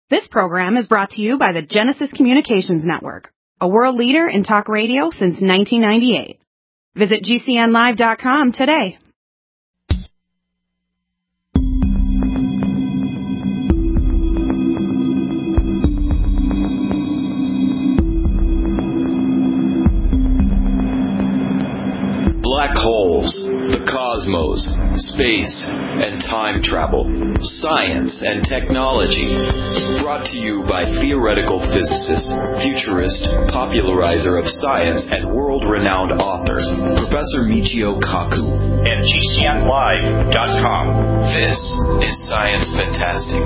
This program is brought to you by the Genesis Communications Network, a world leader in talk radio since 1998. Visit GCNlive.com today. Black holes, the cosmos, space, and time travel, science and technology. Brought to you by theoretical physicist, futurist, popularizer of science, and world-renowned author, Professor Michio Kaku. At GCNlive.com. This is Science Fantastic.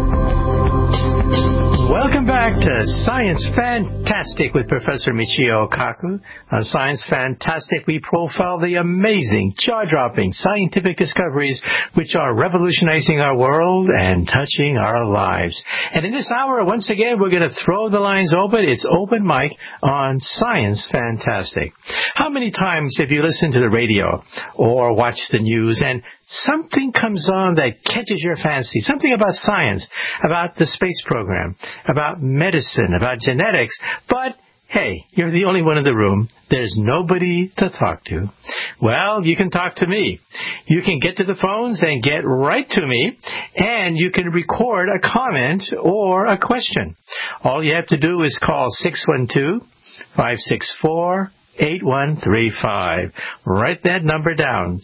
Welcome back to Science Fantastic with Professor Michio Kaku. On Science Fantastic, we profile the amazing, jaw-dropping scientific discoveries which are revolutionizing our world and touching our lives. And in this hour, once again, we're going to throw the lines open. It's open mic on Science Fantastic. How many times have you listened to the radio or watched the news and something comes on that catches your fancy, something about science, about the space program, about medicine, about genetics, but hey, you're the only one in the room. There's nobody to talk to. Well, you can talk to me. You can get to the phones and get right to me, and you can record a comment or a question. All you have to do is call 612-564-8135. Write that number down,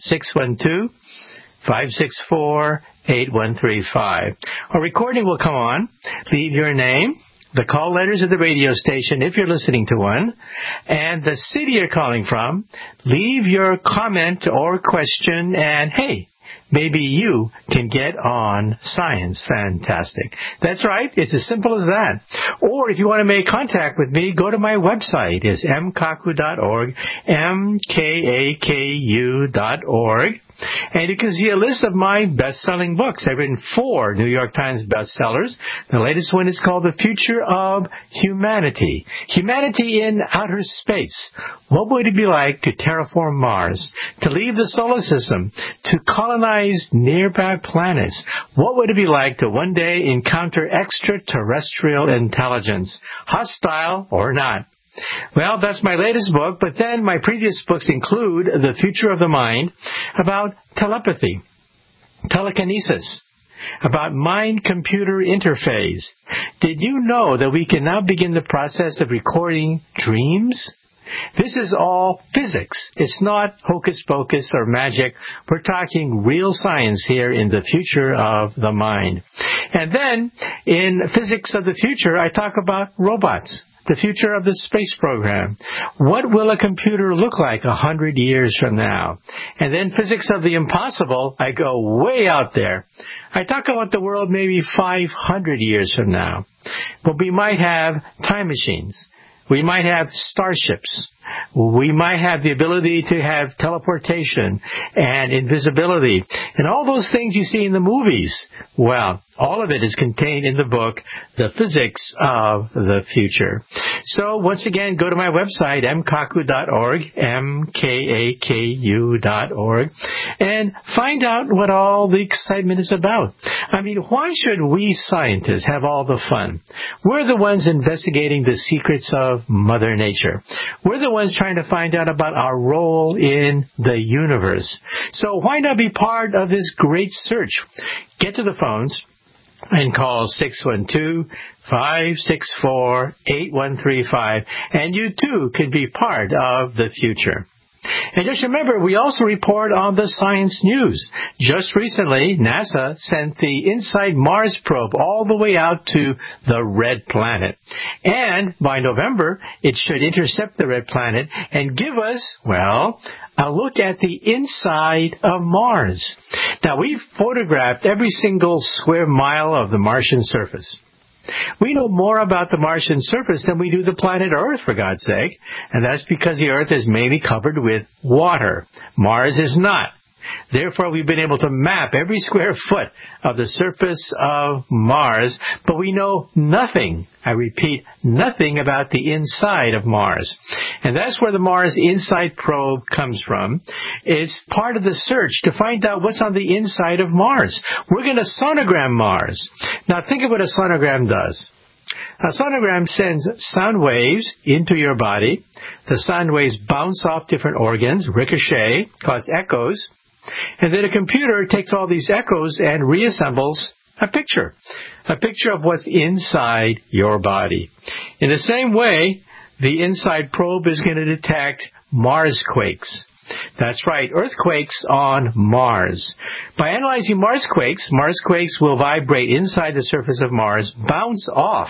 612-564-8135. A recording will come on. Leave your name, the call letters of the radio station if you're listening to one, and the city you're calling from. Leave your comment or question, and hey, maybe you can get on Science Fantastic. That's right. It's as simple as that. Or if you want to make contact with me, go to my website. It's mkaku.org, mkaku.org. And you can see a list of my best-selling books. I've written 4 New York Times bestsellers. The latest one is called The Future of Humanity. Humanity in Outer Space. What would it be like to terraform Mars? To leave the solar system? To colonize nearby planets? What would it be like to one day encounter extraterrestrial intelligence? Hostile or not? Well, that's my latest book, but then my previous books include The Future of the Mind, about telepathy, telekinesis, about mind-computer interface. Did you know that we can now begin the process of recording dreams? This is all physics. It's not hocus-pocus or magic. We're talking real science here in The Future of the Mind. And then, in Physics of the Future, I talk about robots. The future of the space program. What will a computer look like 100 years from now? And then Physics of the Impossible, I go way out there. I talk about the world maybe 500 years from now. But we might have time machines. We might have starships. We might have the ability to have teleportation and invisibility and all those things you see in the movies. Well, all of it is contained in the book, The Physics of the Future. So once again, go to my website, mkaku.org, mkaku.org, and find out what all the excitement is about. I mean, why should we scientists have all the fun? We're the ones investigating the secrets of Mother Nature. We're the ones trying to find out about our role in the universe. So why not be part of this great search? Get to the phones and call 612-564-8135, and you too can be part of the future. And just remember, we also report on the science news. Just recently, NASA sent the InSight Mars probe all the way out to the red planet. And by November, it should intercept the red planet and give us, well, a look at the inside of Mars. Now, we've photographed every single square mile of the Martian surface. We know more about the Martian surface than we do the planet Earth, for God's sake. And that's because the Earth is mainly covered with water. Mars is not. Therefore, we've been able to map every square foot of the surface of Mars, but we know nothing, I repeat, nothing about the inside of Mars. And that's where the Mars Insight probe comes from. It's part of the search to find out what's on the inside of Mars. We're going to sonogram Mars. Now, think of what a sonogram does. A sonogram sends sound waves into your body. The sound waves bounce off different organs, ricochet, cause echoes, and then a computer takes all these echoes and reassembles a picture of what's inside your body. In the same way, the Insight probe is going to detect Marsquakes. That's right, earthquakes on Mars. By analyzing Marsquakes will vibrate inside the surface of Mars, bounce off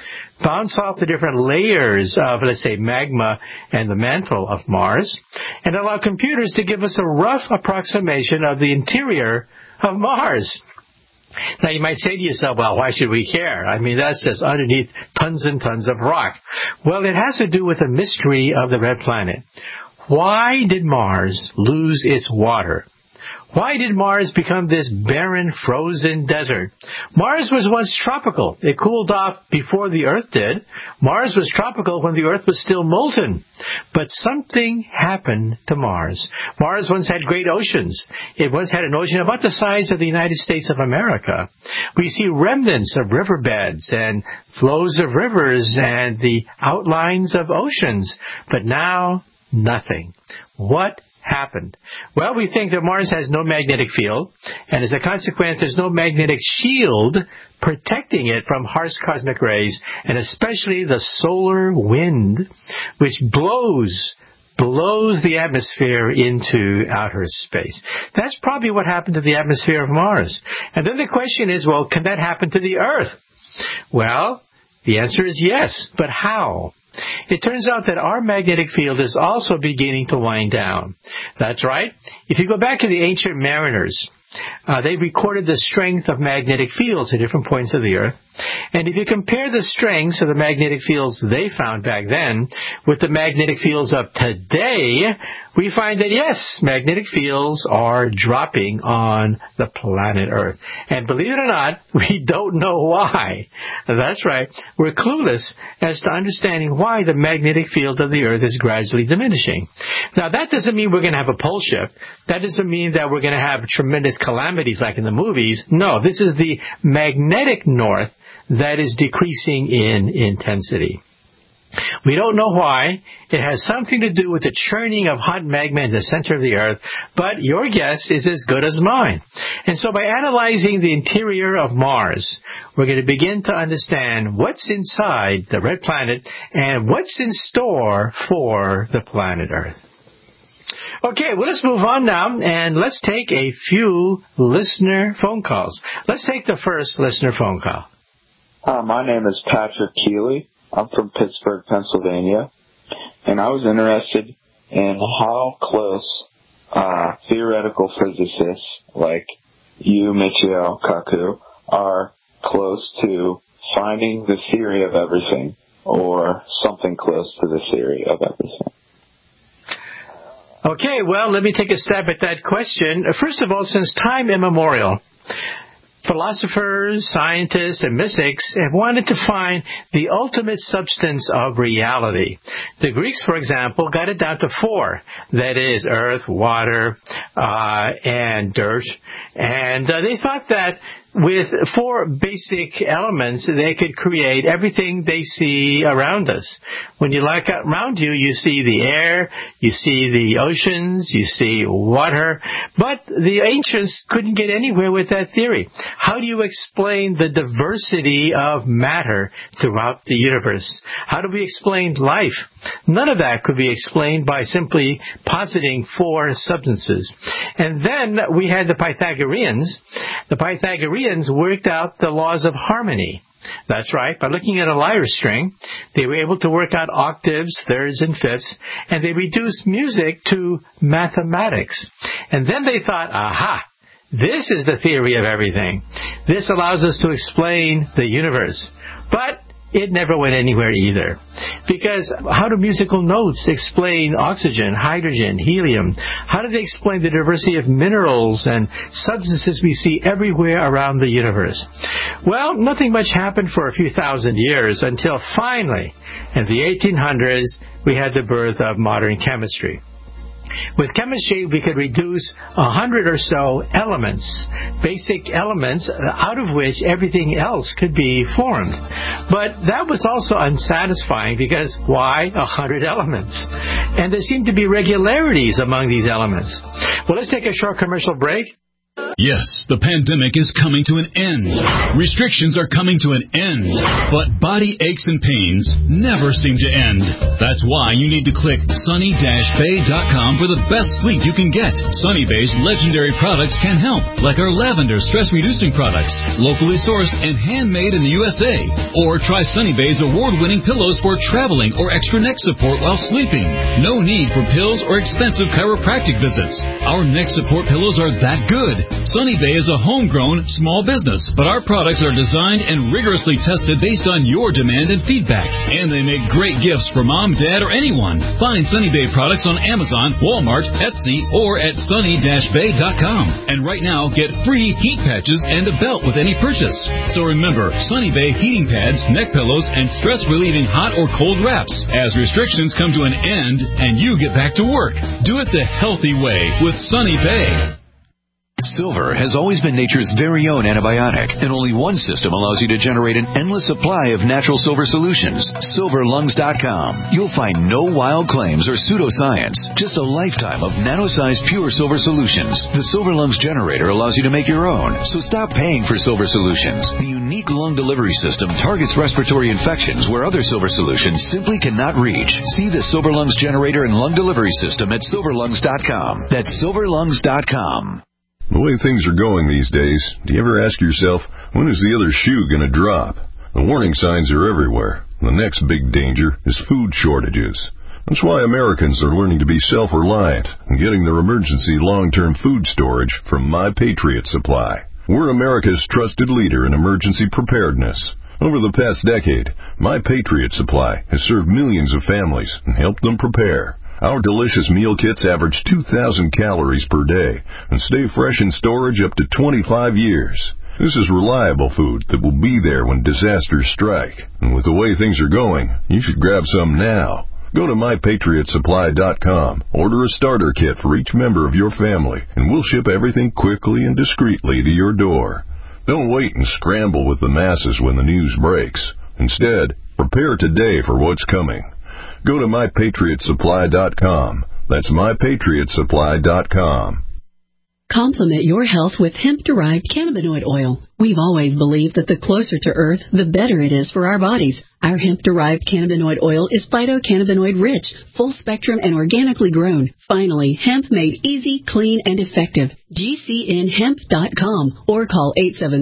the different layers of, let's say, magma and the mantle of Mars, and allow computers to give us a rough approximation of the interior of Mars. Now, you might say to yourself, well, why should we care? I mean, that's just underneath tons and tons of rock. Well, it has to do with the mystery of the red planet. Why did Mars lose its water? Why did Mars become this barren, frozen desert? Mars was once tropical. It cooled off before the Earth did. Mars was tropical when the Earth was still molten. But something happened to Mars. Mars once had great oceans. It once had an ocean about the size of the United States of America. We see remnants of riverbeds and flows of rivers and the outlines of oceans. But now, nothing. What happened? Well, we think that Mars has no magnetic field, and as a consequence, there's no magnetic shield protecting it from harsh cosmic rays, and especially the solar wind, which blows the atmosphere into outer space. That's probably what happened to the atmosphere of Mars. And then the question is, well, can that happen to the Earth? Well, the answer is yes, but how? It turns out that our magnetic field is also beginning to wind down. That's right. If you go back to the ancient mariners, they recorded the strength of magnetic fields at different points of the Earth. And if you compare the strengths of the magnetic fields they found back then with the magnetic fields of today, we find that, yes, magnetic fields are dropping on the planet Earth. And believe it or not, we don't know why. That's right. We're clueless as to understanding why the magnetic field of the Earth is gradually diminishing. Now, that doesn't mean we're going to have a pole shift. That doesn't mean that we're going to have tremendous calamities like in the movies. No, this is the magnetic north that is decreasing in intensity. We don't know why. It has something to do with the churning of hot magma in the center of the Earth, but your guess is as good as mine. And so by analyzing the interior of Mars, we're going to begin to understand what's inside the red planet and what's in store for the planet Earth. Okay, well, let's move on now, and let's take a few listener phone calls. Let's take the first listener phone call. My name is Patrick Keeley. I'm from Pittsburgh, Pennsylvania, and I was interested in how close theoretical physicists like you, Michio Kaku, are close to finding the theory of everything, or something close to the theory of everything. Okay, well, let me take a stab at that question. First of all, since time immemorial, philosophers, scientists, and mystics have wanted to find the ultimate substance of reality. The Greeks, for example, got it down to 4. That is, earth, water, and dirt. And they thought that with 4 basic elements, they could create everything they see around us. When you look around you, you see the air, you see the oceans, you see water. But the ancients couldn't get anywhere with that theory. How do you explain the diversity of matter throughout the universe? How do we explain life? None of that could be explained by simply positing 4 substances. And then we had the Pythagoreans. The Pythagoreans worked out the laws of harmony. That's right. By looking at a lyre string, they were able to work out octaves, thirds, and fifths, and they reduced music to mathematics. And then they thought, aha, this is the theory of everything. This allows us to explain the universe. But it never went anywhere either. Because how do musical notes explain oxygen, hydrogen, helium? How do they explain the diversity of minerals and substances we see everywhere around the universe? Well, nothing much happened for a few thousand years until finally, in the 1800s, we had the birth of modern chemistry. With chemistry, we could reduce 100 or so elements, basic elements, out of which everything else could be formed. But that was also unsatisfying because why 100 elements? And there seemed to be regularities among these elements. Well, let's take a short commercial break. Yes, the pandemic is coming to an end. Restrictions are coming to an end. But body aches and pains never seem to end. That's why you need to click sunny-bay.com for the best sleep you can get. Sunny Bay's legendary products can help, like our lavender stress-reducing products, locally sourced and handmade in the USA. Or try Sunny Bay's award-winning pillows for traveling or extra neck support while sleeping. No need for pills or expensive chiropractic visits. Our neck support pillows are that good. Sunny Bay is a homegrown, small business, but our products are designed and rigorously tested based on your demand and feedback. And they make great gifts for mom, dad, or anyone. Find Sunny Bay products on Amazon, Walmart, Etsy, or at sunny-bay.com. And right now, get free heat patches and a belt with any purchase. So remember, Sunny Bay heating pads, neck pillows, and stress-relieving hot or cold wraps as restrictions come to an end and you get back to work. Do it the healthy way with Sunny Bay. Silver has always been nature's very own antibiotic, and only one system allows you to generate an endless supply of natural silver solutions. SilverLungs.com. You'll find no wild claims or pseudoscience, just a lifetime of nano-sized pure silver solutions. The Silver Lungs generator allows you to make your own, so stop paying for silver solutions. The unique lung delivery system targets respiratory infections where other silver solutions simply cannot reach. See the Silver Lungs generator and lung delivery system at SilverLungs.com. That's SilverLungs.com. The way things are going these days, do you ever ask yourself, when is the other shoe going to drop? The warning signs are everywhere. The next big danger is food shortages. That's why Americans are learning to be self-reliant and getting their emergency long-term food storage from My Patriot Supply. We're America's trusted leader in emergency preparedness. Over the past decade, My Patriot Supply has served millions of families and helped them prepare. Our delicious meal kits average 2,000 calories per day and stay fresh in storage up to 25 years. This is reliable food that will be there when disasters strike. And with the way things are going, you should grab some now. Go to MyPatriotSupply.com, order a starter kit for each member of your family, and we'll ship everything quickly and discreetly to your door. Don't wait and scramble with the masses when the news breaks. Instead, prepare today for what's coming. Go to MyPatriotSupply.com. That's MyPatriotSupply.com. Complement your health with hemp-derived cannabinoid oil. We've always believed that the closer to Earth, the better it is for our bodies. Our hemp-derived cannabinoid oil is phytocannabinoid-rich, full-spectrum, and organically grown. Finally, hemp made easy, clean, and effective. GCNHemp.com or call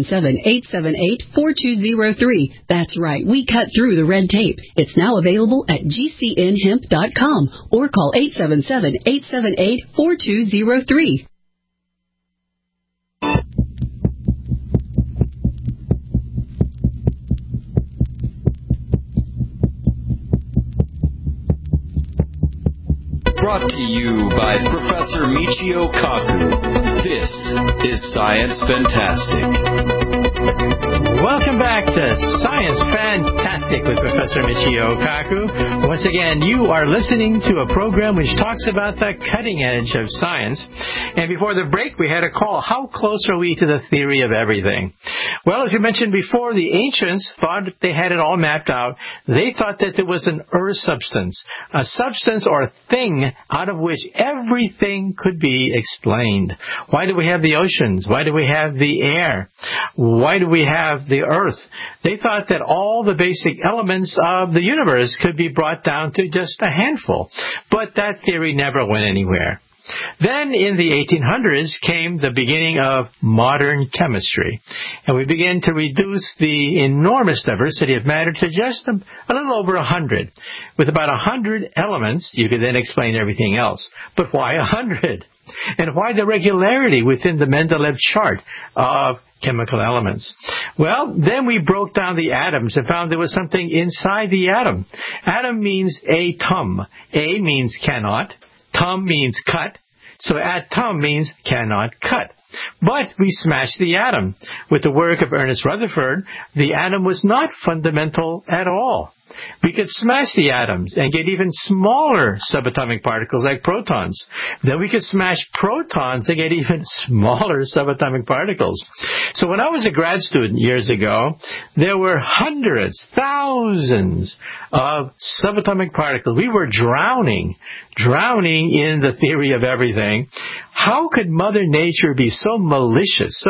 877-878-4203. That's right, we cut through the red tape. It's now available at GCNHemp.com or call 877-878-4203. Brought to you by Professor Michio Kaku. This is Science Fantastic. Welcome back to Science Fantastic with Professor Michio Kaku. Once again, you are listening to a program which talks about the cutting edge of science. And before the break, we had a call. How close are we to the theory of everything? Well, as you mentioned before, the ancients thought they had it all mapped out. They thought that there was an earth substance, a substance or a thing out of which everything could be explained. Why do we have the oceans? Why do we have the air? Why do we have the earth? They thought that all the basic elements of the universe could be brought down to just a handful. But that theory never went anywhere. Then in the 1800s came the beginning of modern chemistry, and we began to reduce the enormous diversity of matter to just a little over 100. With about 100 elements, you could then explain everything else. But why 100? And why the regularity within the Mendeleev chart of chemical elements? Well, then we broke down the atoms and found there was something inside the atom. Atom means atom. A means cannot. Tum means cut. So atom means cannot cut. But we smashed the atom. With the work of Ernest Rutherford, the atom was not fundamental at all. We could smash the atoms and get even smaller subatomic particles like protons. Then we could smash protons and get even smaller subatomic particles. So when I was a grad student years ago, there were hundreds, thousands of subatomic particles. We were drowning in the theory of everything. How could Mother Nature be so malicious,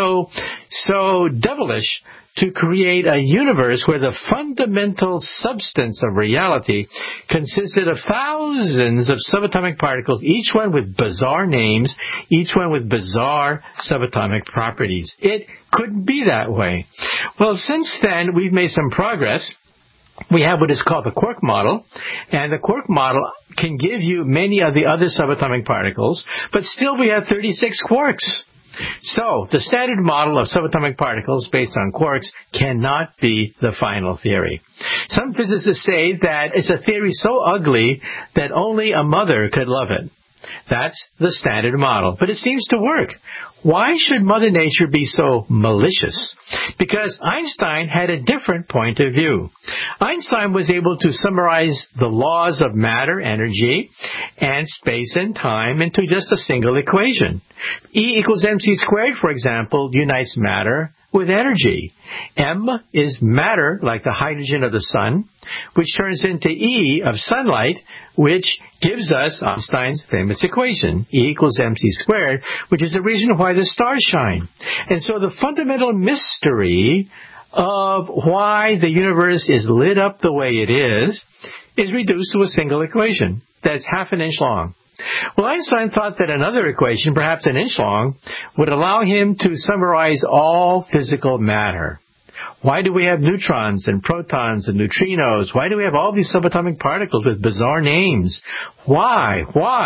so devilish, to create a universe where the fundamental substance of reality consisted of thousands of subatomic particles, each one with bizarre names, each one with bizarre subatomic properties? It couldn't be that way. Well, since then, we've made some progress. We have what is called the quark model, and the quark model can give you many of the other subatomic particles, but still we have 36 quarks. So, the standard model of subatomic particles based on quarks cannot be the final theory. Some physicists say that it's a theory so ugly that only a mother could love it. That's the standard model, but it seems to work. Why should Mother Nature be so malicious? Because Einstein had a different point of view. Einstein was able to summarize the laws of matter, energy, and space and time into just a single equation. E equals mc squared, for example, unites matter with energy. M is matter, like the hydrogen of the sun, which turns into E of sunlight, which gives us Einstein's famous equation, E equals mc squared, which is the reason why the stars shine. And so the fundamental mystery of why the universe is lit up the way it is reduced to a single equation that's half an inch long. Well, Einstein thought that another equation, perhaps an inch long, would allow him to summarize all physical matter. Why do we have neutrons and protons and neutrinos? Why do we have all these subatomic particles with bizarre names? Why?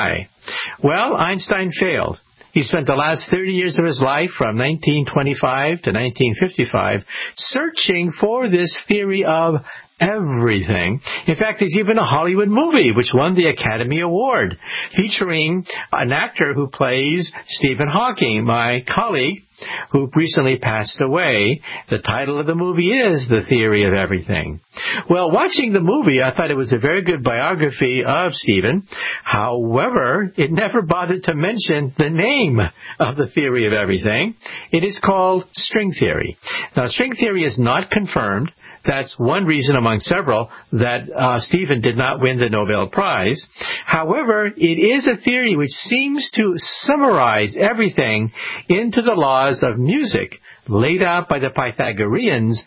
Well, Einstein failed. He spent the last 30 years of his life, from 1925 to 1955, searching for this theory of everything. In fact, there's even a Hollywood movie which won the Academy Award, featuring an actor who plays Stephen Hawking, my colleague, who recently passed away. The title of the movie is The Theory of Everything. Well, watching the movie, I thought it was a very good biography of Stephen. However, it never bothered to mention the name of the theory of everything. It is called string theory. Now, string theory is not confirmed. That's one reason among several that Stephen did not win the Nobel Prize. However, it is a theory which seems to summarize everything into the laws of music laid out by the Pythagoreans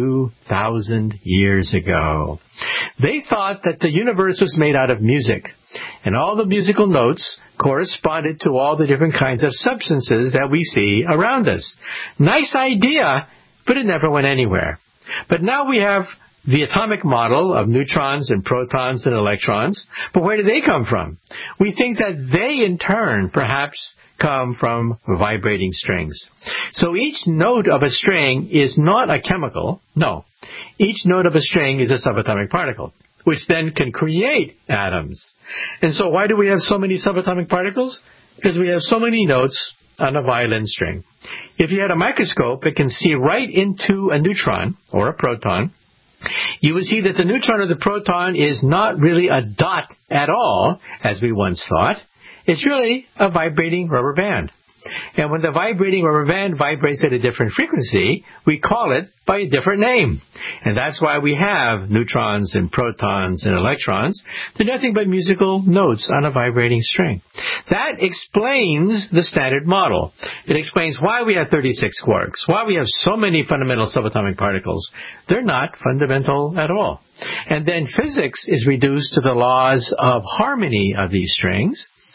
2,000 years ago. They thought that the universe was made out of music, and all the musical notes corresponded to all the different kinds of substances that we see around us. Nice idea, but it never went anywhere. But now we have the atomic model of neutrons and protons and electrons. But where do they come from? We think that they, in turn, perhaps come from vibrating strings. So each note of a string is not a chemical. No. Each note of a string is a subatomic particle, which then can create atoms. And so why do we have so many subatomic particles? Because we have so many notes on a violin string. If you had a microscope, it can see right into a neutron or a proton. You would see that the neutron or the proton is not really a dot at all, as we once thought. It's really a vibrating rubber band. And when the vibrating rubber band vibrates at a different frequency, we call it by a different name. And that's why we have neutrons and protons and electrons. They're nothing but musical notes on a vibrating string. That explains the standard model. It explains why we have 36 quarks, why we have so many fundamental subatomic particles. They're not fundamental at all. And then physics is reduced to the laws of harmony of these strings.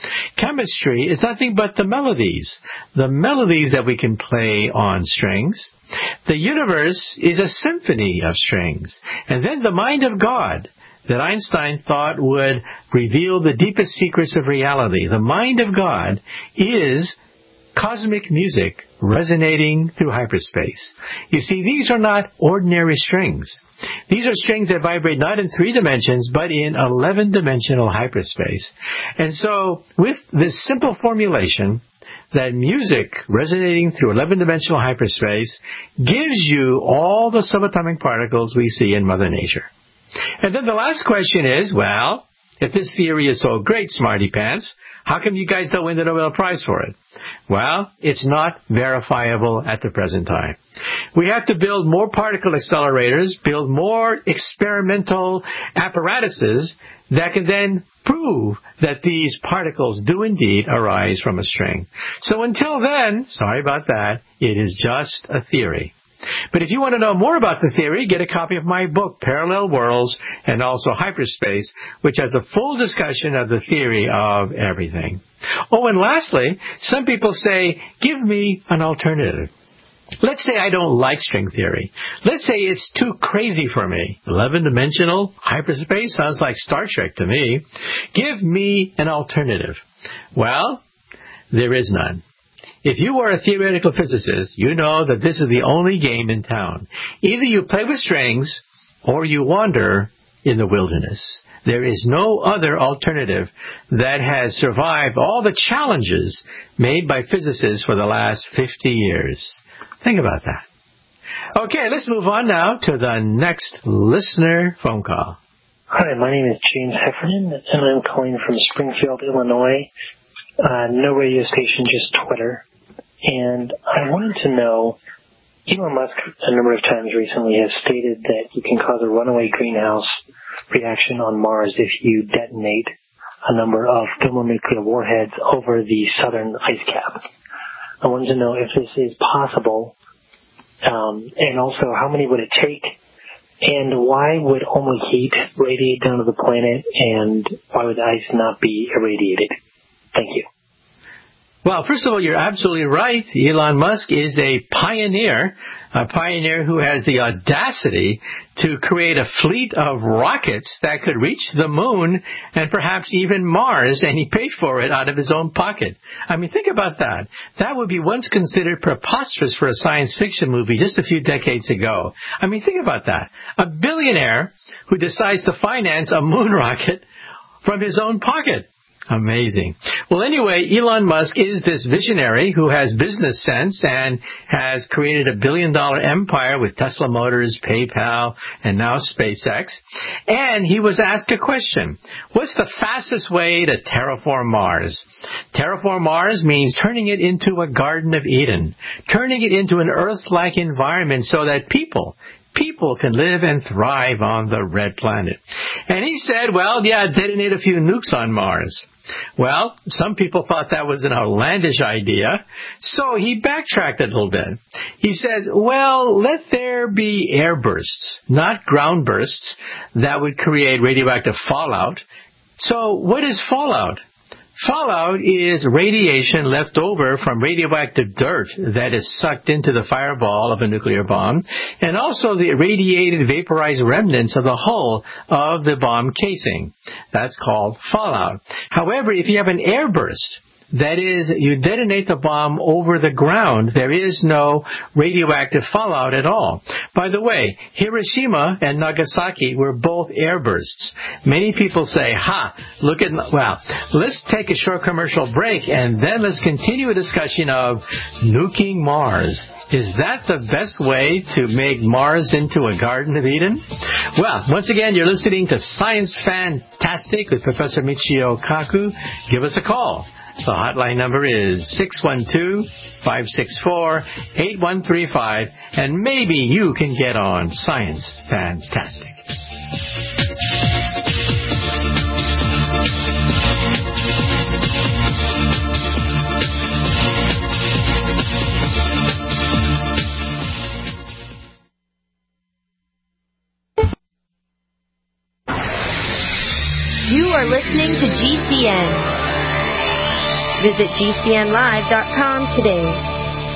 Chemistry is nothing but the melodies that we can play on strings. The universe is a symphony of strings. And then the mind of God that Einstein thought would reveal the deepest secrets of reality. The mind of God is cosmic music resonating through hyperspace. You see, these are not ordinary strings. These are strings that vibrate not in 3 dimensions, but in 11-dimensional hyperspace. And so, with this simple formulation, that music resonating through 11-dimensional hyperspace gives you all the subatomic particles we see in Mother Nature. And then the last question is, well, if this theory is so great, Smarty Pants, how come you guys don't win the Nobel Prize for it? Well, it's not verifiable at the present time. We have to build more particle accelerators, build more experimental apparatuses that can then prove that these particles do indeed arise from a string. So until then, sorry about that, it is just a theory. But if you want to know more about the theory, get a copy of my book, Parallel Worlds and also Hyperspace, which has a full discussion of the theory of everything. Oh, and lastly, some people say, give me an alternative. Let's say I don't like string theory. Let's say it's too crazy for me. 11-dimensional hyperspace sounds like Star Trek to me. Give me an alternative. Well, there is none. If you are a theoretical physicist, you know that this is the only game in town. Either you play with strings or you wander in the wilderness. There is no other alternative that has survived all the challenges made by physicists for the last 50 years. Think about that. Okay, let's move on now to the next listener phone call. Hi, my name is James Heffernan, and I'm calling from Springfield, Illinois. No radio station, just Twitter. And I wanted to know, Elon Musk a number of times recently has stated that you can cause a runaway greenhouse reaction on Mars if you detonate a number of thermonuclear warheads over the southern ice cap. I wanted to know if this is possible, and also how many would it take, and why would only heat radiate down to the planet, and why would the ice not be irradiated? Thank you. Well, first of all, you're absolutely right. Elon Musk is a pioneer who has the audacity to create a fleet of rockets that could reach the moon and perhaps even Mars, and he paid for it out of his own pocket. I mean, think about that. That would be once considered preposterous for a science fiction movie just a few decades ago. I mean, think about that. A billionaire who decides to finance a moon rocket from his own pocket. Amazing. Well, anyway, Elon Musk is this visionary who has business sense and has created a billion-dollar empire with Tesla Motors, PayPal, and now SpaceX. And he was asked a question. What's the fastest way to terraform Mars? Terraform Mars means turning it into a Garden of Eden, turning it into an Earth-like environment so that people can live and thrive on the red planet. And he said, well, yeah, detonate a few nukes on Mars. Well, some people thought that was an outlandish idea, so he backtracked a little bit. He says, well, let there be air bursts, not ground bursts, that would create radioactive fallout. So what is fallout? Fallout is radiation left over from radioactive dirt that is sucked into the fireball of a nuclear bomb, and also the radiated vaporized remnants of the hull of the bomb casing. That's called fallout. However, if you have an air burst, that is, you detonate the bomb over the ground, there is no radioactive fallout at all. By the way, Hiroshima and Nagasaki were both air bursts. Many people say, well, let's take a short commercial break and then let's continue a discussion of nuking Mars. Is that the best way to make Mars into a Garden of Eden? Well, once again, you're listening to Science Fantastic with Professor Michio Kaku. Give us a call. The hotline number is 612-564-8135, and maybe you can get on Science Fantastic. You are listening to GCN. Visit GCNlive.com today.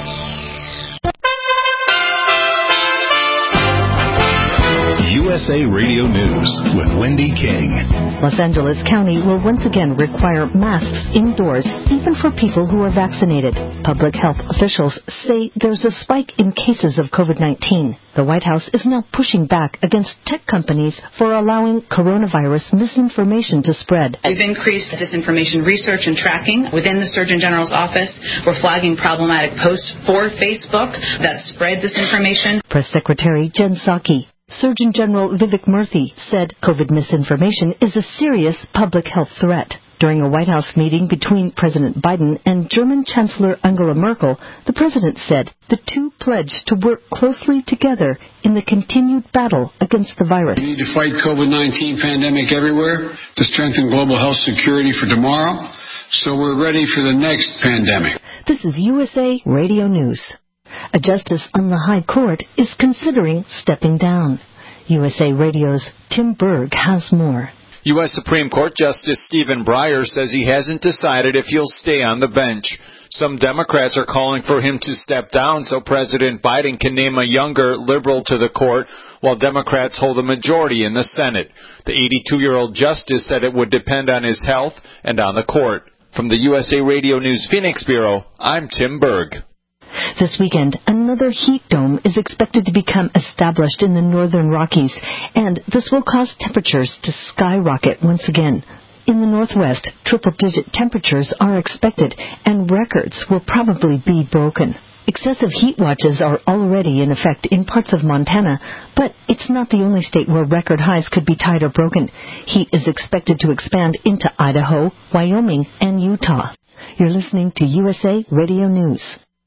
USA Radio News with Wendy King. Los Angeles County will once again require masks indoors, even for people who are vaccinated. Public health officials say there's a spike in cases of COVID-19. The White House is now pushing back against tech companies for allowing coronavirus misinformation to spread. We've increased disinformation research and tracking within the Surgeon General's office. We're flagging problematic posts for Facebook that spread disinformation. Press Secretary Jen Psaki. Surgeon General Vivek Murthy said COVID misinformation is a serious public health threat. During a White House meeting between President Biden and German Chancellor Angela Merkel, the president said the two pledged to work closely together in the continued battle against the virus. We need to fight COVID-19 pandemic everywhere to strengthen global health security for tomorrow, so we're ready for the next pandemic. This is USA Radio News. A justice on the High Court is considering stepping down. USA Radio's Tim Berg has more. U.S. Supreme Court Justice Stephen Breyer says he hasn't decided if he'll stay on the bench. Some Democrats are calling for him to step down so President Biden can name a younger liberal to the court, while Democrats hold a majority in the Senate. The 82-year-old justice said it would depend on his health and on the court. From the USA Radio News Phoenix Bureau, I'm Tim Berg. This weekend, another heat dome is expected to become established in the northern Rockies, and this will cause temperatures to skyrocket once again. In the Northwest, triple-digit temperatures are expected, and records will probably be broken. Excessive heat watches are already in effect in parts of Montana, but it's not the only state where record highs could be tied or broken. Heat is expected to expand into Idaho, Wyoming, and Utah. You're listening to USA Radio News.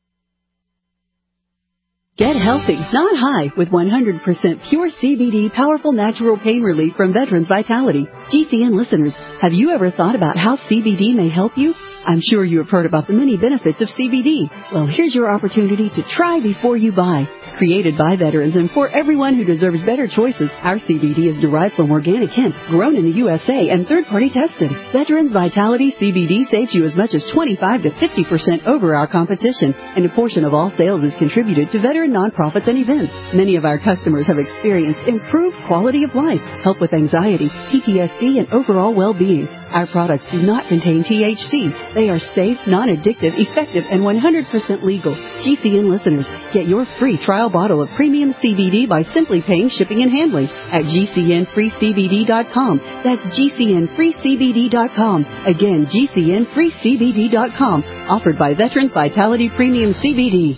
Get healthy, not high, with 100% pure CBD powerful natural pain relief from Veterans Vitality. GCN listeners, have you ever thought about how CBD may help you? I'm sure you have heard about the many benefits of CBD. Well, here's your opportunity to try before you buy. Created by veterans and for everyone who deserves better choices, our CBD is derived from organic hemp, grown in the USA and third-party tested. Veterans Vitality CBD saves you as much as 25 to 50% over our competition, and a portion of all sales is contributed to veteran nonprofits and events. Many of our customers have experienced improved quality of life, help with anxiety, PTSD, and overall well-being. Our products do not contain THC. They are safe, non-addictive, effective, and 100% legal. GCN listeners, get your free trial bottle of premium CBD by simply paying shipping and handling at GCNFreeCBD.com. That's GCNFreeCBD.com. Again, GCNFreeCBD.com. Offered by Veterans Vitality Premium CBD.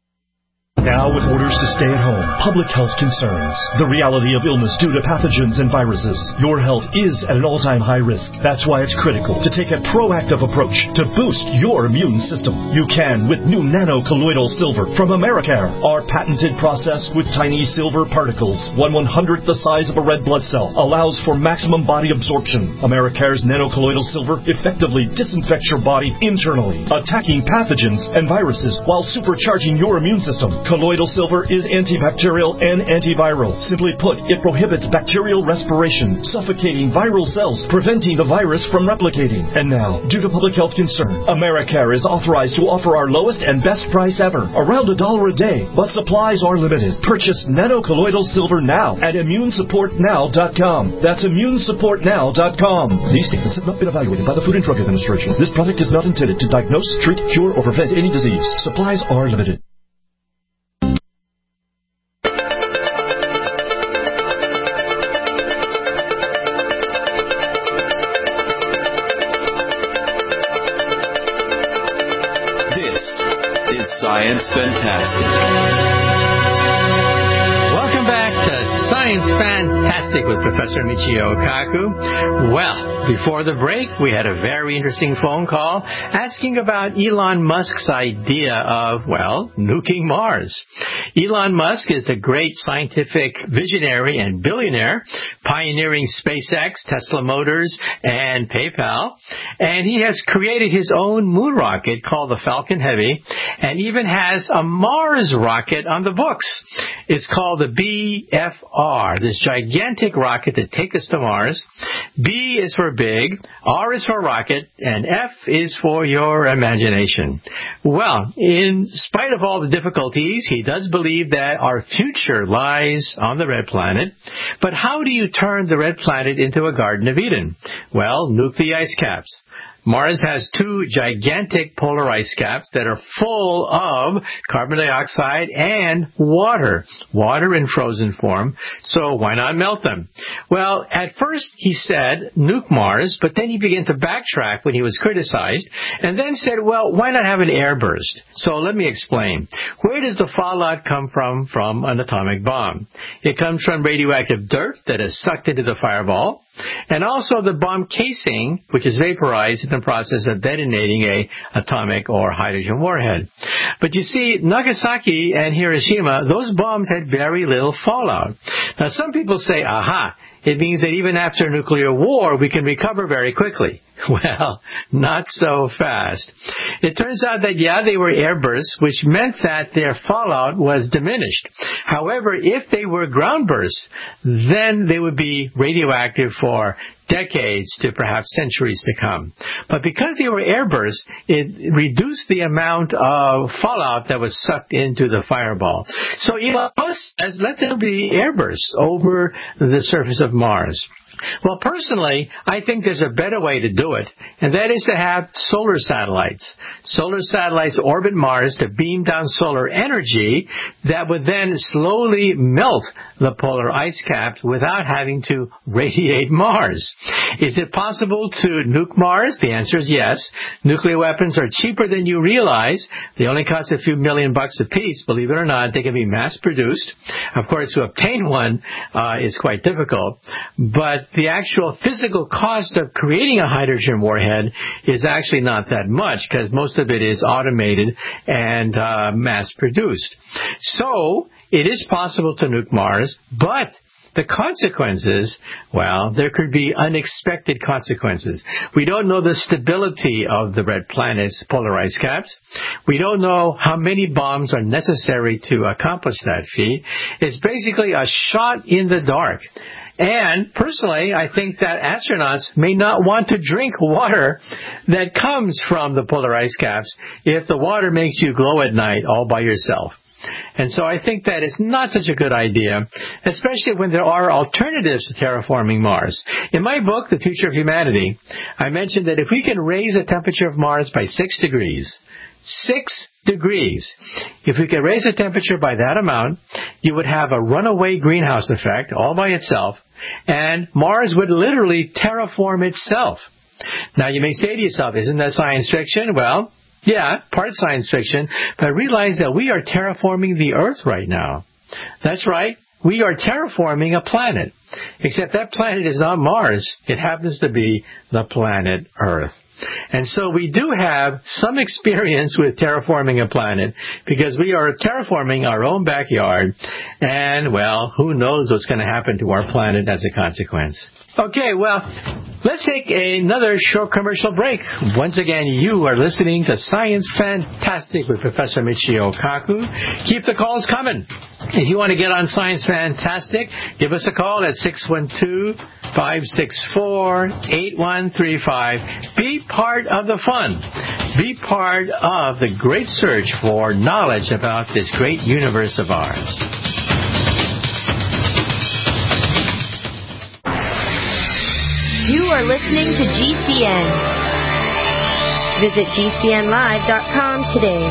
Now with orders to stay at home, public health concerns, the reality of illness due to pathogens and viruses, your health is at an all-time high risk. That's why it's critical to take a proactive approach to boost your immune system. You can with new nano-colloidal silver from Americare. Our patented process with tiny silver particles, 1/100th the size of a red blood cell, allows for maximum body absorption. Americare's nano-colloidal silver effectively disinfects your body internally, attacking pathogens and viruses while supercharging your immune system. Colloidal silver is antibacterial and antiviral. Simply put, it prohibits bacterial respiration, suffocating viral cells, preventing the virus from replicating. And now, due to public health concern, Americare is authorized to offer our lowest and best price ever, around $1 a day, but supplies are limited. Purchase nano-colloidal silver now at ImmuneSupportNow.com. That's ImmuneSupportNow.com. These statements have not been evaluated by the Food and Drug Administration. This product is not intended to diagnose, treat, cure, or prevent any disease. Supplies are limited. Science Fantastic. Welcome back to Science Fantastic with Professor Michio Kaku. Well, before the break, we had a very interesting phone call asking about Elon Musk's idea of, well, nuking Mars. Elon Musk is the great scientific visionary and billionaire, pioneering SpaceX, Tesla Motors, and PayPal. And he has created his own moon rocket called the Falcon Heavy, and even has a Mars rocket on the books. It's called the BFR. STAR, this gigantic rocket to take us to Mars. B is for big, R is for rocket, and F is for your imagination. Well, in spite of all the difficulties, he does believe that our future lies on the red planet. But how do you turn the red planet into a Garden of Eden? Well, nuke the ice caps. Mars has 2 gigantic polar ice caps that are full of carbon dioxide and water in frozen form. So why not melt them? Well, at first he said nuke Mars, but then he began to backtrack when he was criticized, and then said, well, why not have an airburst? So let me explain. Where does the fallout come from an atomic bomb? It comes from radioactive dirt that is sucked into the fireball, and also the bomb casing, which is vaporized in the process of detonating a atomic or hydrogen warhead. But you see, Nagasaki and Hiroshima, those bombs had very little fallout. Now, some people say, aha, it means that even after a nuclear war, we can recover very quickly. Well, not so fast. It turns out that, yeah, they were airbursts, which meant that their fallout was diminished. However, if they were ground bursts, then they would be radioactive for decades to perhaps centuries to come. But because they were airbursts, it reduced the amount of fallout that was sucked into the fireball. So Elon Musk says, let there be airbursts over the surface of Mars. Well, personally, I think there's a better way to do it, and that is to have solar satellites. Solar satellites orbit Mars to beam down solar energy that would then slowly melt the polar ice caps without having to radiate Mars. Is it possible to nuke Mars? The answer is yes. Nuclear weapons are cheaper than you realize. They only cost a few $1 million a piece. Believe it or not, they can be mass-produced. Of course, to obtain one is quite difficult, but the actual physical cost of creating a hydrogen warhead is actually not that much because most of it is automated and mass-produced. So it is possible to nuke Mars, but the consequences, well, there could be unexpected consequences. We don't know the stability of the red planet's polar ice caps. We don't know how many bombs are necessary to accomplish that feat. It's basically a shot in the dark. And personally, I think that astronauts may not want to drink water that comes from the polar ice caps if the water makes you glow at night all by yourself. And so I think that it's not such a good idea, especially when there are alternatives to terraforming Mars. In my book, The Future of Humanity, I mentioned that if we can raise the temperature of Mars by 6 degrees, 6 degrees. If we could raise the temperature by that amount, you would have a runaway greenhouse effect all by itself, and Mars would literally terraform itself. Now, you may say to yourself, isn't that science fiction? Well, yeah, part science fiction, but realize that we are terraforming the Earth right now. That's right. We are terraforming a planet. Except that planet is not Mars. It happens to be the planet Earth. And so we do have some experience with terraforming a planet because we are terraforming our own backyard. And, well, who knows what's going to happen to our planet as a consequence. Okay, well, let's take another short commercial break. Once again, you are listening to Science Fantastic with Professor Michio Kaku. Keep the calls coming. If you want to get on Science Fantastic, give us a call at 612-564-8135. Be part of the fun. Be part of the great search for knowledge about this great universe of ours. You are listening to GCN. Visit GCNlive.com today.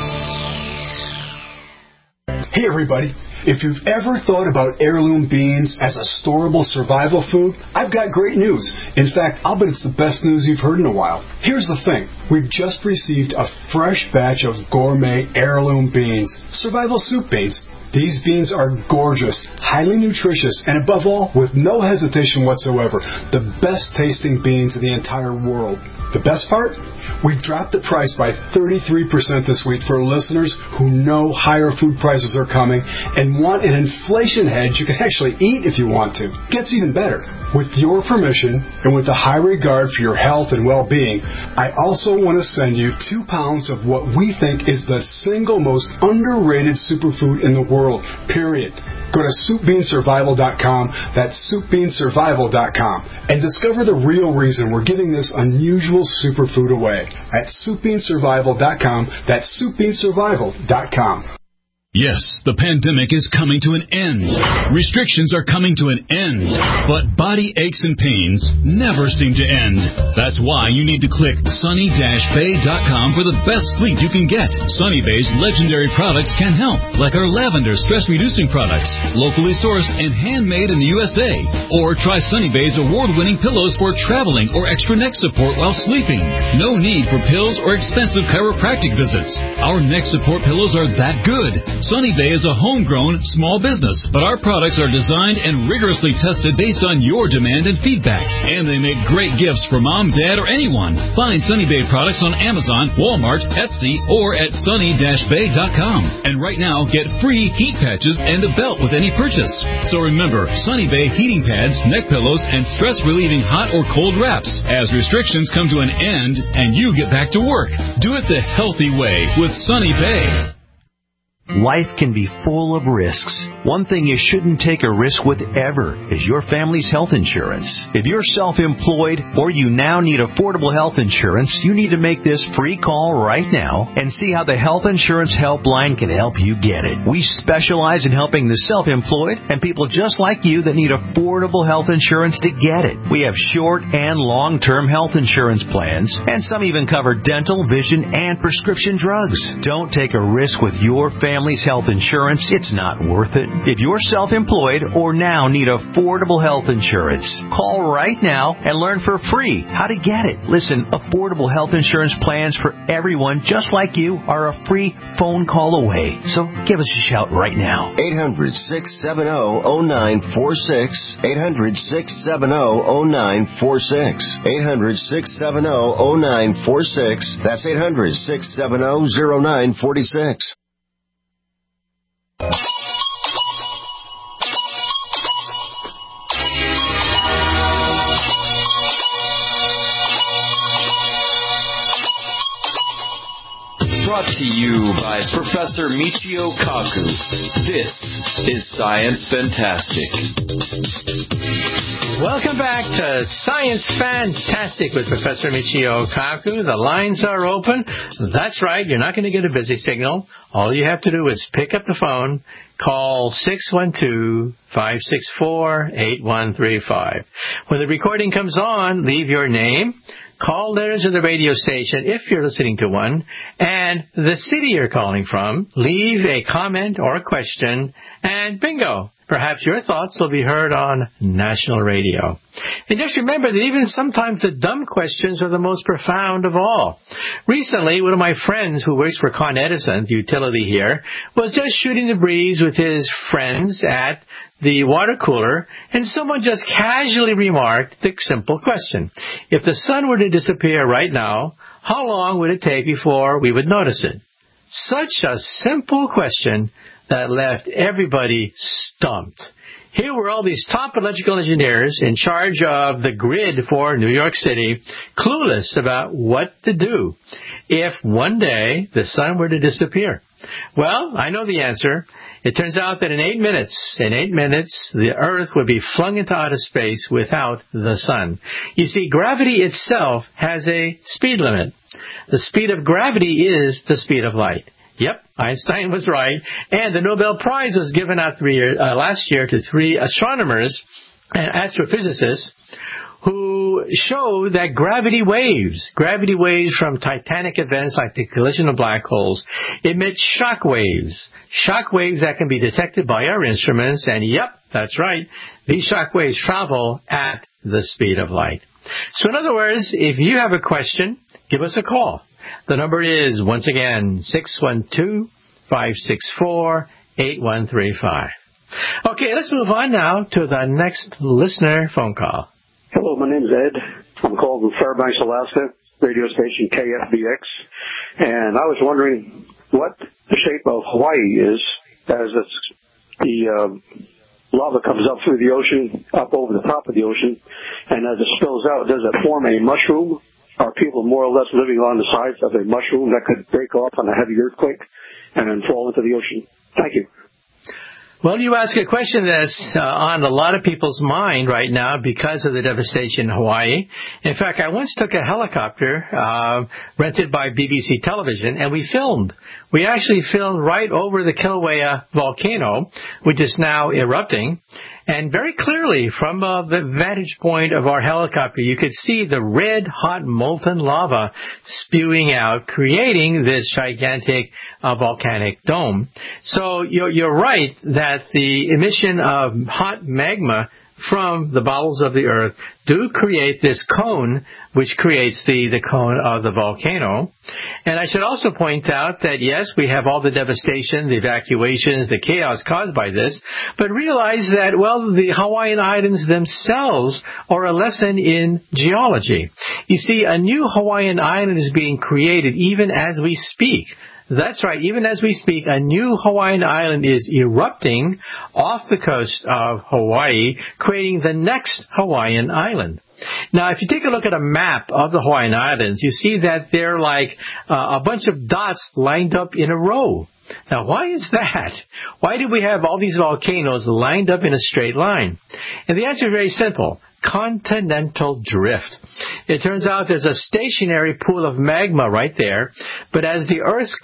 Hey everybody, if you've ever thought about heirloom beans as a storable survival food, I've got great news. In fact, I'll bet it's the best news you've heard in a while. Here's the thing. We've just received a fresh batch of gourmet heirloom beans, survival soup beans. These beans are gorgeous, highly nutritious, and above all, with no hesitation whatsoever, the best tasting beans in the entire world. The best part? We've dropped the price by 33% this week for listeners who know higher food prices are coming and want an inflation hedge you can actually eat if you want to. Gets even better. With your permission, and with a high regard for your health and well-being, I also want to send you 2 pounds of what we think is the single most underrated superfood in the world, period. Go to SoupBeanSurvival.com, that's SoupBeanSurvival.com, and discover the real reason we're giving this unusual superfood away at SoupBeanSurvival.com, that's SoupBeanSurvival.com. Yes, the pandemic is coming to an end. Restrictions are coming to an end. But body aches and pains never seem to end. That's why you need to click sunny-bay.com for the best sleep you can get. Sunny Bay's legendary products can help, like our lavender stress-reducing products, locally sourced and handmade in the USA. Or try Sunny Bay's award-winning pillows for traveling or extra neck support while sleeping. No need for pills or expensive chiropractic visits. Our neck support pillows are that good. Sunny Bay is a homegrown small business, but our products are designed and rigorously tested based on your demand and feedback. And they make great gifts for mom, dad, or anyone. Find Sunny Bay products on Amazon, Walmart, Etsy, or at sunny-bay.com. And right now, get free heat patches and a belt with any purchase. So remember, Sunny Bay heating pads, neck pillows, and stress-relieving hot or cold wraps. As restrictions come to an end and you get back to work, do it the healthy way with Sunny Bay. Life can be full of risks. One thing you shouldn't take a risk with ever is your family's health insurance. If you're self-employed or you now need affordable health insurance, you need to make this free call right now and see how the Health Insurance Helpline can help you get it. We specialize in helping the self-employed and people just like you that need affordable health insurance to get it. We have short and long-term health insurance plans, and some even cover dental, vision, and prescription drugs. Don't take a risk with your family's health insurance. It's not worth it. If you're self-employed or now need affordable health insurance, call right now and learn for free how to get it. Listen, affordable health insurance plans for everyone just like you are a free phone call away. So give us a shout right now. 800-670-0946. 800-670-0946. 800-670-0946. That's 800-670-0946. Brought to you by Professor Michio Kaku. This is Science Fantastic. Welcome back to Science Fantastic with Professor Michio Kaku. The lines are open. That's right. You're not going to get a busy signal. All you have to do is pick up the phone, call 612-564-8135. When the recording comes on, leave your name, call letters of the radio station if you're listening to one, and the city you're calling from. Leave a comment or a question, and bingo! Perhaps your thoughts will be heard on national radio. And just remember that even sometimes the dumb questions are the most profound of all. Recently, one of my friends who works for Con Edison, the utility here, was just shooting the breeze with his friends at the water cooler, and someone just casually remarked the simple question: if the sun were to disappear right now, how long would it take before we would notice it? Such a simple question that left everybody stumped. Here were all these top electrical engineers in charge of the grid for New York City, clueless about what to do if one day the sun were to disappear. Well, I know the answer. It turns out that in 8 minutes, the Earth would be flung into outer space without the sun. You see, gravity itself has a speed limit. The speed of gravity is the speed of light. Yep, Einstein was right. And the Nobel Prize was given out last year to 3 astronomers and astrophysicists who showed that gravity waves from titanic events like the collision of black holes, emit shock waves that can be detected by our instruments. And yep, that's right, these shock waves travel at the speed of light. So in other words, if you have a question, give us a call. The number is, once again, 612-564-8135. Okay, let's move on now to the next listener phone call. Hello, my name's Ed. I'm calling from Fairbanks, Alaska, radio station KFBX. And I was wondering what the shape of Hawaii is, as it's the lava comes up through the ocean, up over the top of the ocean, and as it spills out, does it form a mushroom? Are people more or less living on the sides of a mushroom that could break off on a heavy earthquake and then fall into the ocean? Thank you. Well, you ask a question that's on a lot of people's mind right now because of the devastation in Hawaii. In fact, I once took a helicopter rented by BBC Television, and we filmed. We actually filmed right over the Kilauea volcano, which is now erupting. And very clearly, from the vantage point of our helicopter, you could see the red-hot molten lava spewing out, creating this gigantic volcanic dome. So you're right that the emission of hot magma from the bowels of the earth do create this cone, which creates the cone of the volcano. And I should also point out that, yes, we have all the devastation, the evacuations, the chaos caused by this, but realize that, well, the Hawaiian Islands themselves are a lesson in geology. You see, a new Hawaiian island is being created even as we speak. That's right. Even as we speak, a new Hawaiian island is erupting off the coast of Hawaii, creating the next Hawaiian island. Now, if you take a look at a map of the Hawaiian Islands, you see that they're like a bunch of dots lined up in a row. Now, why is that? Why do we have all these volcanoes lined up in a straight line? And the answer is very simple. Continental drift. It turns out there's a stationary pool of magma right there, but as the Earth's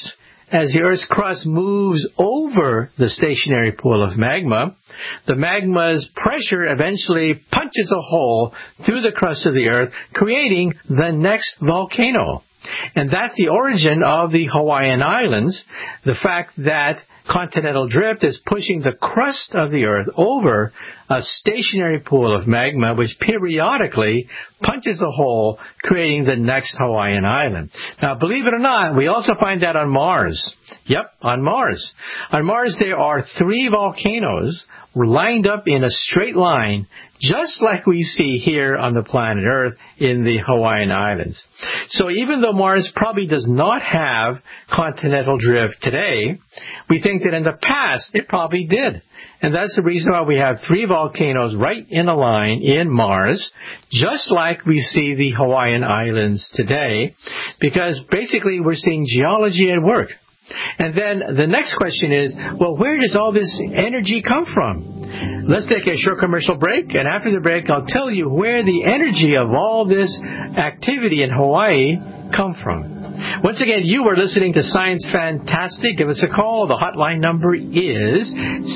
crust moves over the stationary pool of magma, the magma's pressure eventually punches a hole through the crust of the Earth, creating the next volcano. And that's the origin of the Hawaiian Islands, the fact that continental drift is pushing the crust of the Earth over a stationary pool of magma, which periodically punches a hole, creating the next Hawaiian island. Now, believe it or not, we also find that on Mars. Yep, on Mars. On Mars, there are 3 volcanoes lined up in a straight line, just like we see here on the planet Earth in the Hawaiian Islands. So even though Mars probably does not have continental drift today, we think that in the past it probably did. And that's the reason why we have 3 volcanoes right in a line in Mars, just like we see the Hawaiian Islands today, because basically we're seeing geology at work. And then the next question is, well, where does all this energy come from? Let's take a short commercial break, and after the break, I'll tell you where the energy of all this activity in Hawaii come from. Once again, you are listening to Science Fantastic. Give us a call. The hotline number is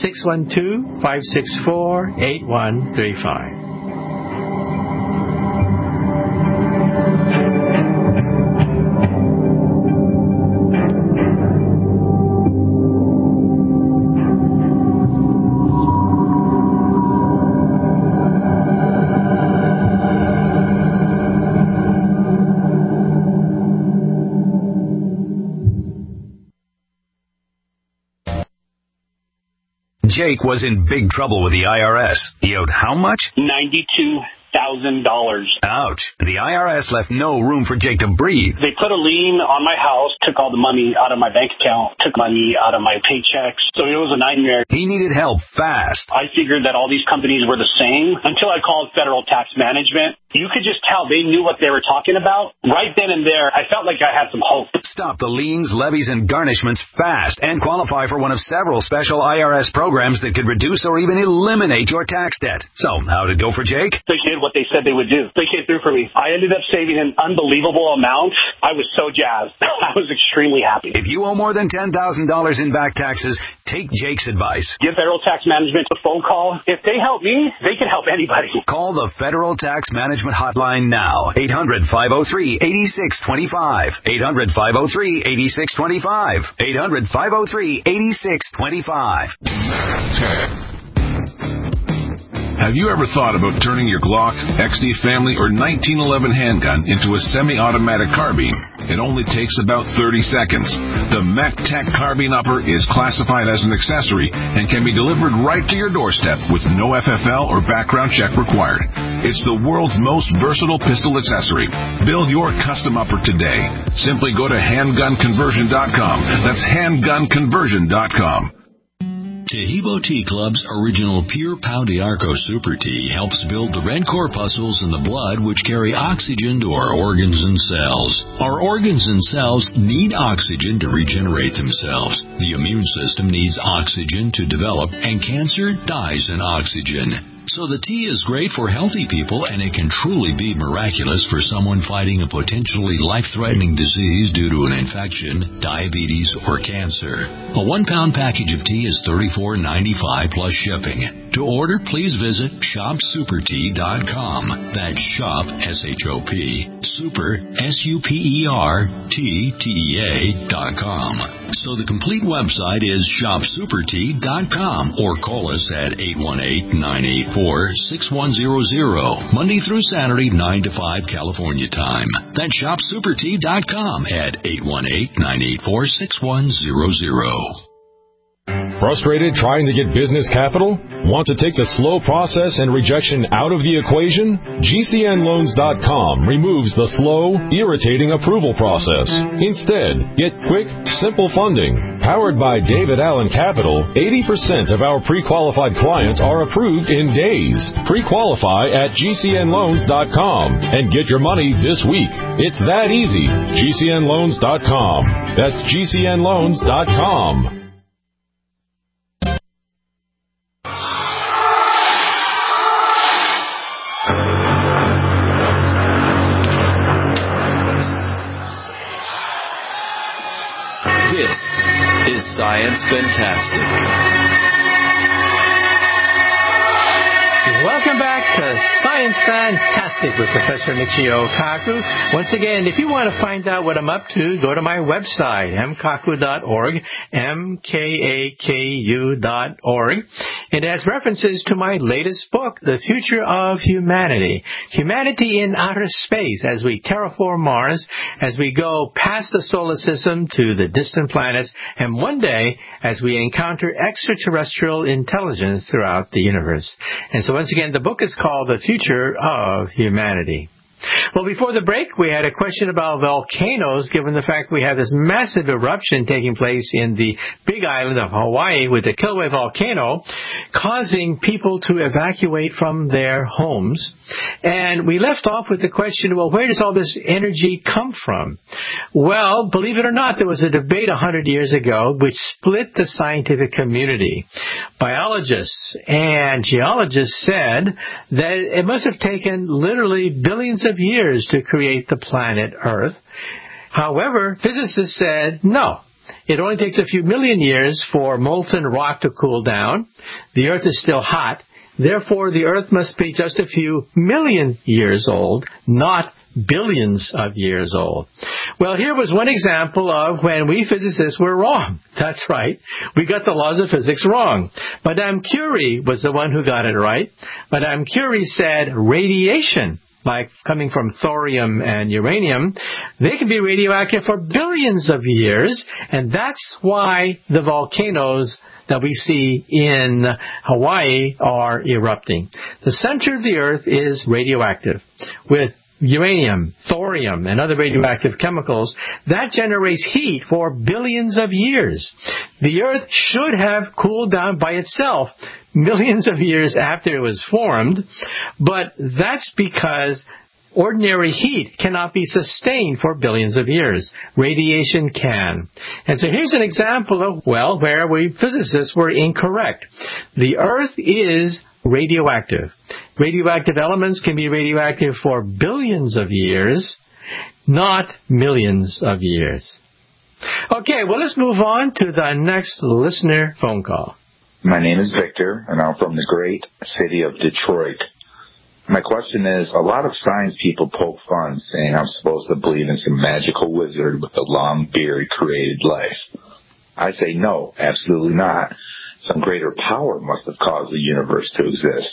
612-564-8135. Jake was in big trouble with the IRS. He owed how much? $92,000. Ouch. The IRS left no room for Jake to breathe. They put a lien on my house, took all the money out of my bank account, took money out of my paychecks. So it was a nightmare. He needed help fast. I figured that all these companies were the same until I called Federal Tax Management. You could just tell they knew what they were talking about. Right then and there, I felt like I had some hope. Stop the liens, levies, and garnishments fast and qualify for one of several special IRS programs that could reduce or even eliminate your tax debt. So, how did it go for Jake? They did what they said they would do. They came through for me. I ended up saving an unbelievable amount. I was so jazzed. I was extremely happy. If you owe more than $10,000 in back taxes, take Jake's advice. Give Federal Tax Management a phone call. If they help me, they can help anybody. Call the Federal Tax Management hotline now. 800-503-8625. 800-503-8625. 800-503-8625. Have you ever thought about turning your Glock, XD Family, or 1911 handgun into a semi-automatic carbine? It only takes about 30 seconds. The MacTac Carbine Upper is classified as an accessory and can be delivered right to your doorstep with no FFL or background check required. It's the world's most versatile pistol accessory. Build your custom upper today. Simply go to handgunconversion.com. That's handgunconversion.com. Tahibo Tea Club's original Pure Pau d'Arco Super Tea helps build the red corpuscles in the blood which carry oxygen to our organs and cells. Our organs and cells need oxygen to regenerate themselves. The immune system needs oxygen to develop, and cancer dies in oxygen. So the tea is great for healthy people, and it can truly be miraculous for someone fighting a potentially life-threatening disease due to an infection, diabetes, or cancer. A 1-pound package of tea is $34.95 plus shipping. To order, please visit shopsupertea.com. That's shop, S-H-O-P, super, SUPERTTEA.com. So the complete website is shopsupertea.com, or call us at 818-984-6100, Monday through Saturday, 9 to 5 California time. That's shopsupertea.com at 818-984-6100. Frustrated trying to get business capital? Want to take the slow process and rejection out of the equation? GCNloans.com removes the slow, irritating approval process. Instead, get quick, simple funding. Powered by David Allen Capital, 80% of our pre-qualified clients are approved in days. Pre-qualify at GCNloans.com and get your money this week. It's that easy. GCNloans.com. That's GCNloans.com. Science Fantastic. Welcome back to Science Fantastic with Professor Michio Kaku. Once again, if you want to find out what I'm up to, go to my website, mkaku.org, mkaku.org. It has references to my latest book, The Future of Humanity. Humanity in outer space, as we terraform Mars, as we go past the solar system to the distant planets, and one day, as we encounter extraterrestrial intelligence throughout the universe. And so once again, the book is called The Future of Humanity. Well, before the break, we had a question about volcanoes, given the fact we have this massive eruption taking place in the Big Island of Hawaii with the Kilauea volcano, causing people to evacuate from their homes. And we left off with the question, well, where does all this energy come from? Well, believe it or not, there was a debate 100 years ago which split the scientific community. Biologists and geologists said that it must have taken literally billions of years to create the planet Earth. However, physicists said no. It only takes a few million years for molten rock to cool down. The Earth is still hot. Therefore, the Earth must be just a few million years old, not billions of years old. Well, here was one example of when we physicists were wrong. That's right. We got the laws of physics wrong. Madame Curie was the one who got it right. Madame Curie said radiation, like coming from thorium and uranium, they can be radioactive for billions of years, and that's why the volcanoes that we see in Hawaii are erupting. The center of the Earth is radioactive with uranium, thorium, and other radioactive chemicals. That generates heat for billions of years. The Earth should have cooled down by itself millions of years after it was formed, but that's because ordinary heat cannot be sustained for billions of years. Radiation can. And so here's an example of, well, where we physicists were incorrect. The Earth is radioactive. Radioactive elements can be radioactive for billions of years, not millions of years. Okay, well, let's move on to the next listener phone call. My name is Victor, and I'm from the great city of Detroit. My question is, a lot of science people poke fun saying I'm supposed to believe in some magical wizard with a long beard created life. I say no, absolutely not. Some greater power must have caused the universe to exist.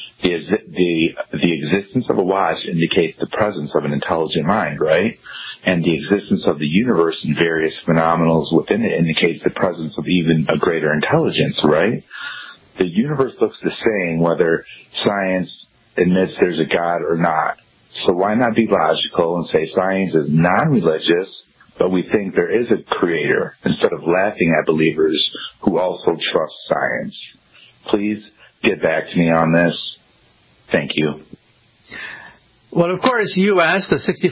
The existence of a watch indicates the presence of an intelligent mind, right? And the existence of the universe and various phenomenals within it indicates the presence of even a greater intelligence, right? The universe looks the same whether science admits there's a God or not. So why not be logical and say science is non-religious, but we think there is a creator instead of laughing at believers who also trust science. Please get back to me on this. Thank you. Well, of course, you asked the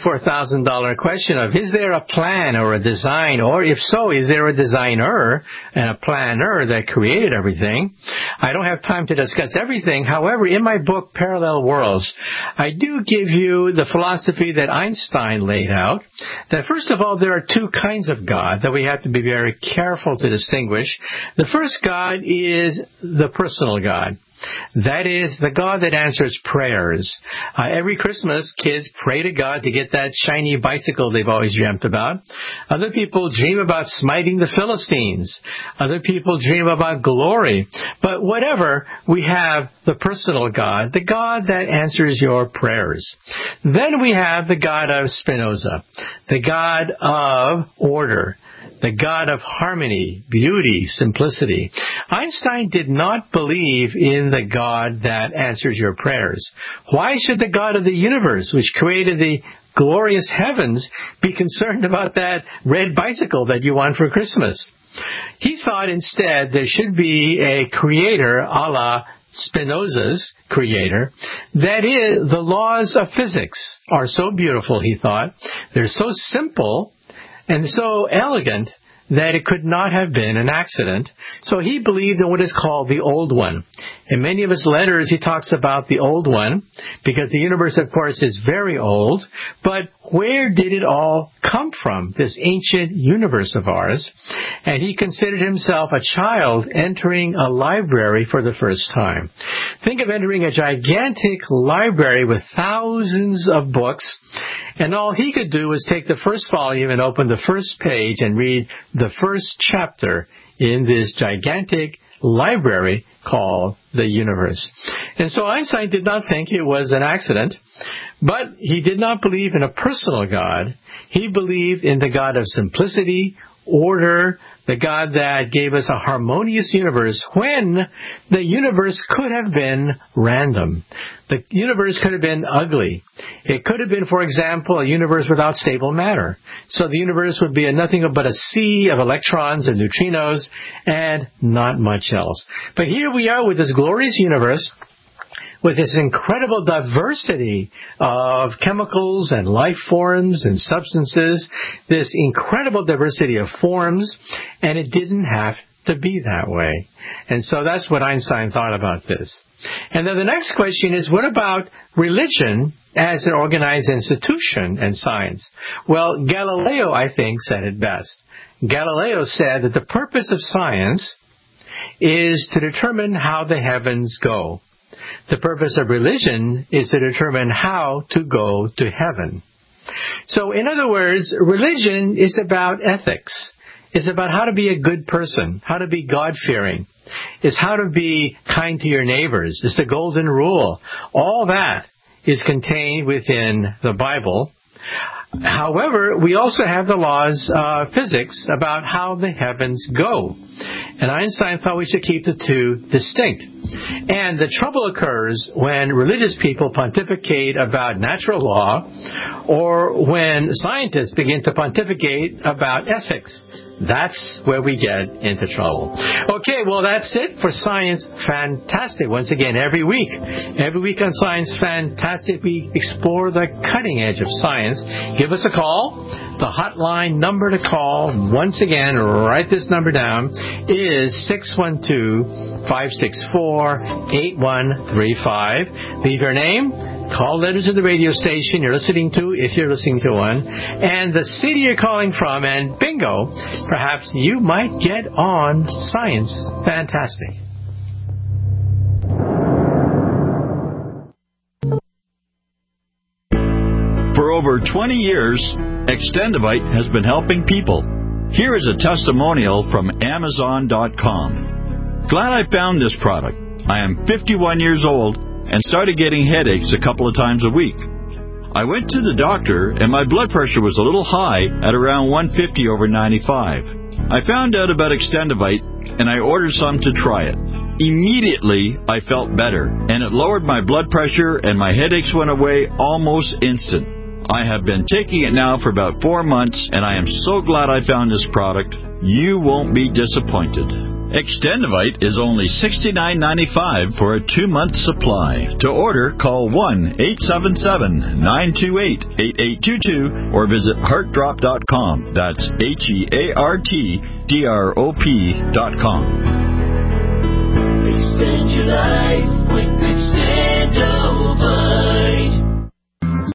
$64,000 question of, is there a plan or a design, or if so, is there a designer and a planner that created everything? I don't have time to discuss everything. However, in my book, Parallel Worlds, I do give you the philosophy that Einstein laid out, that first of all, there are two kinds of God that we have to be very careful to distinguish. The first God is the personal God. That is the God that answers prayers. Every Christmas, kids pray to God to get that shiny bicycle they've always dreamt about. Other people dream about smiting the Philistines. Other people dream about glory. But whatever, we have the personal God, the God that answers your prayers. Then we have the God of Spinoza, the God of order, the God of harmony, beauty, simplicity. Einstein did not believe in the God that answers your prayers. Why should the God of the universe, which created the glorious heavens, be concerned about that red bicycle that you want for Christmas? He thought instead there should be a creator a la Spinoza's creator. That is, the laws of physics are so beautiful, he thought. They're so simple and so elegant that it could not have been an accident. So he believed in what is called the Old One. In many of his letters, he talks about the Old One, because the universe, of course, is very old. But where did it all come from, this ancient universe of ours? And he considered himself a child entering a library for the first time. Think of entering a gigantic library with thousands of books, and all he could do was take the first volume and open the first page and read the first chapter in this gigantic library called the universe. And so Einstein did not think it was an accident, but he did not believe in a personal God. He believed in the God of simplicity, order, the God that gave us a harmonious universe when the universe could have been random. The universe could have been ugly. It could have been, for example, a universe without stable matter. So the universe would be nothing but a sea of electrons and neutrinos and not much else. But here we are with this glorious universe, with this incredible diversity of chemicals and life forms and substances, this incredible diversity of forms, and it didn't have to be that way. And so that's what Einstein thought about this. And then the next question is, what about religion as an organized institution and science? Well, Galileo, I think, said it best. Galileo said that the purpose of science is to determine how the heavens go. The purpose of religion is to determine how to go to heaven. So, in other words, religion is about ethics. It's about how to be a good person, how to be God-fearing. It's how to be kind to your neighbors. It's the golden rule. All that is contained within the Bible. However, we also have the laws of physics about how the heavens go. And Einstein thought we should keep the two distinct. And the trouble occurs when religious people pontificate about natural law, or when scientists begin to pontificate about ethics. That's where we get into trouble. Okay, well, that's it for Science Fantastic. Once again, every week. Every week on Science Fantastic, we explore the cutting edge of science. Give us a call. The hotline number to call, once again, write this number down, is 612-564-8135. Leave your name, call letters to the radio station you're listening to, if you're listening to one, and the city you're calling from, and bingo, perhaps you might get on Science Fantastic. For over 20 years, Extendivite has been helping people. Here is a testimonial from Amazon.com. Glad I found this product. I am 51 years old and started getting headaches a couple of times a week. I went to the doctor and my blood pressure was a little high at around 150 over 95. I found out about Extendivite and I ordered some to try it. Immediately, I felt better and it lowered my blood pressure and my headaches went away almost instant. I have been taking it now for about 4 months, and I am so glad I found this product. You won't be disappointed. Extendivite is only $69.95 for a 2-month supply. To order, call 1-877-928-8822 or visit heartdrop.com. That's HEARTDROP.com. Extend your life with Extendivite.